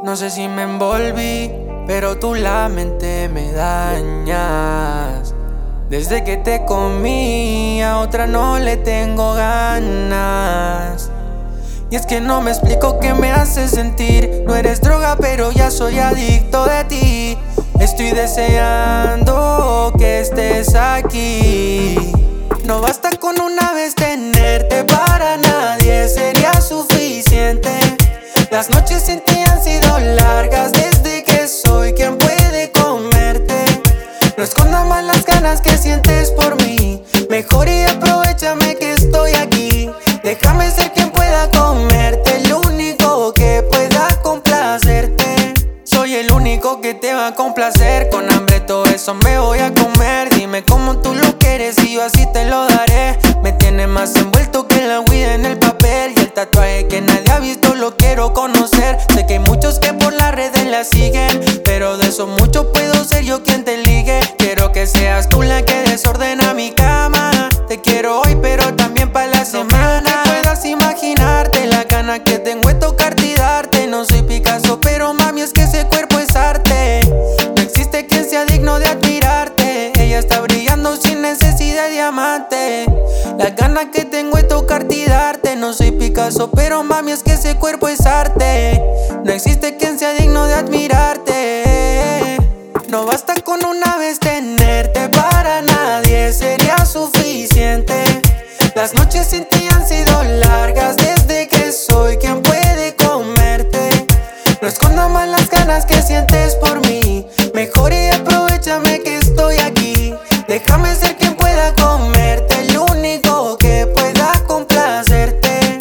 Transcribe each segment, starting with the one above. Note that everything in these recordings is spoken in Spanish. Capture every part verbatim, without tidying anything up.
No sé si me envolví, pero tú la mente me dañas. Desde que te comí, a otra no le tengo ganas. Y es que no me explico qué me hace sentir. No eres droga, pero ya soy adicto de ti. Estoy deseando que estés aquí. No basta con una vez tenerte, para nadie sería suficiente. Las noches sin ti han sido largas desde que soy quien puede comerte. No escondas más las ganas que sientes por mí. Mejor y aprovechame que estoy aquí. Déjame ser quien pueda comerte, el único que pueda complacerte. Soy el único que te va a complacer. Con hambre todo eso me voy a comer. Dime cómo tú lo quieres y yo así te lo daré. Me tiene más envuelto que la huida en el papel. Y el tatuaje que nadie ha visto lo quiero conocer. Sé que hay muchos que por las redes la siguen, pero de eso mucho puedo ser yo quien te ligue. Quiero que seas tú la que desordena mi cama. Te quiero hoy pero también para la semana. No puedas imaginarte la gana que tengo de tocarte y darte. No soy Picasso pero mami es que ese cuerpo es arte. No existe quien sea digno de admirarte. Ella está brillando sin necesidad de diamante. La gana que tengo de tocarte y darte. No soy Picasso pero mami es que ese cuerpo es arte. No existe quien sea digno de admirarte. No basta con una vez tenerte, para nadie sería suficiente. Las noches sin ti han sido largas desde que soy quien puede comerte. No escondas más las ganas que sientes por mí. Mejor y aprovechame que estoy aquí. Déjame ser quien pueda comerte, el único que pueda complacerte.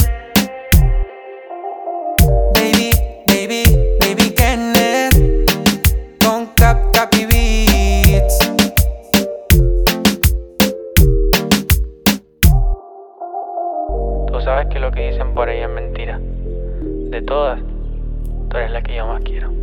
Baby, baby, baby Kenneth con Cap Capi Beats. Tú sabes que lo que dicen por ahí es mentira. De todas, tú eres la que yo más quiero.